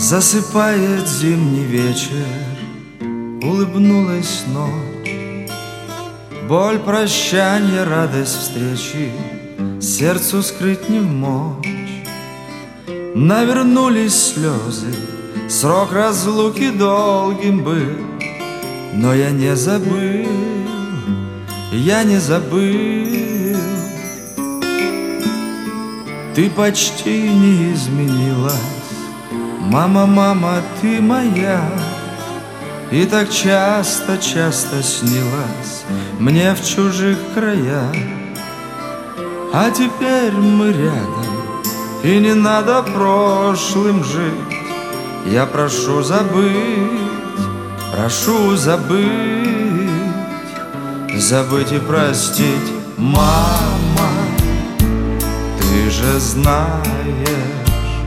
Засыпает зимний вечер, улыбнулась ночь. Боль прощанья, радость встречи сердцу скрыть не в мочь. Навернулись слезы, срок разлуки долгим был, но я не забыл, я не забыл. Ты почти не изменилась, мама, мама, ты моя. И так часто, часто снилась мне в чужих краях. А теперь мы рядом, и не надо прошлым жить. Я прошу забыть, прошу забыть, забыть и простить. Мама, ты же знаешь,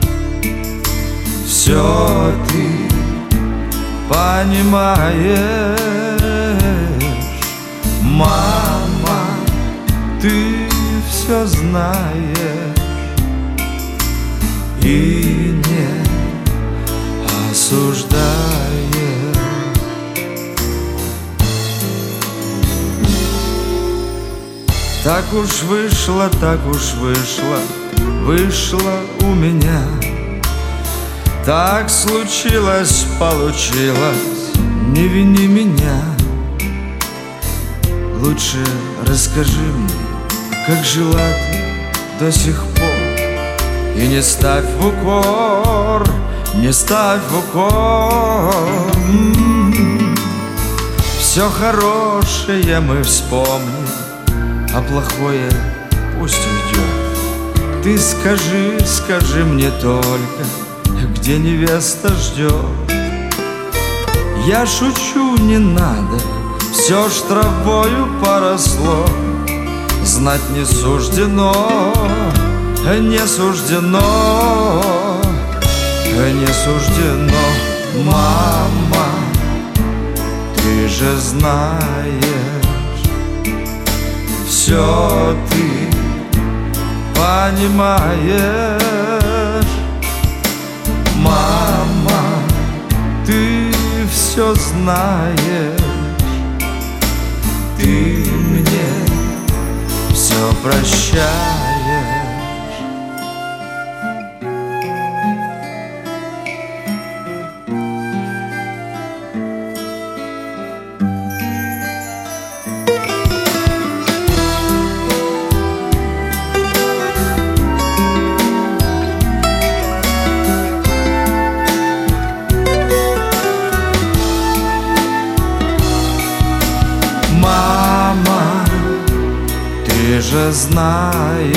все ты понимаешь. Мама, ты все знаешь и не осуждаешь. Так уж вышло, так уж вышло, вышло у меня. Так случилось, получилось, не вини меня. Лучше расскажи мне, как жила ты до сих пор. И не ставь в укор, не ставь в укор. Все хорошее мы вспомним, а плохое пусть уйдет. Ты скажи, скажи мне только, где невеста ждет. Я шучу, не надо, все ж травою поросло. Знать не суждено, не суждено, не суждено. Мама, ты же знаешь, все ты понимаешь. Мама, ты все знаешь, ты мне все прощаешь. Мама, ты же знаешь,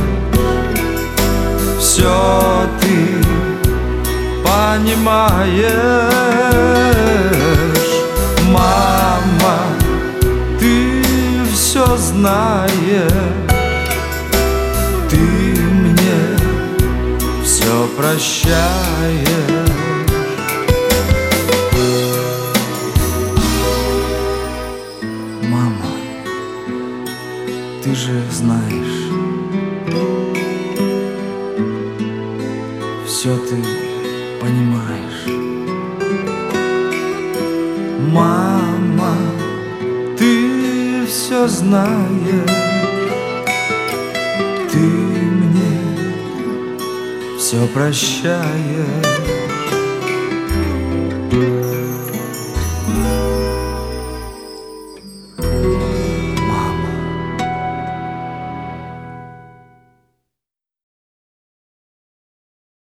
все ты понимаешь. Мама, ты все знаешь, ты мне все прощаешь. Мама, ты же знаешь, все ты понимаешь. Мама, ты все знаешь, ты мне все прощаешь.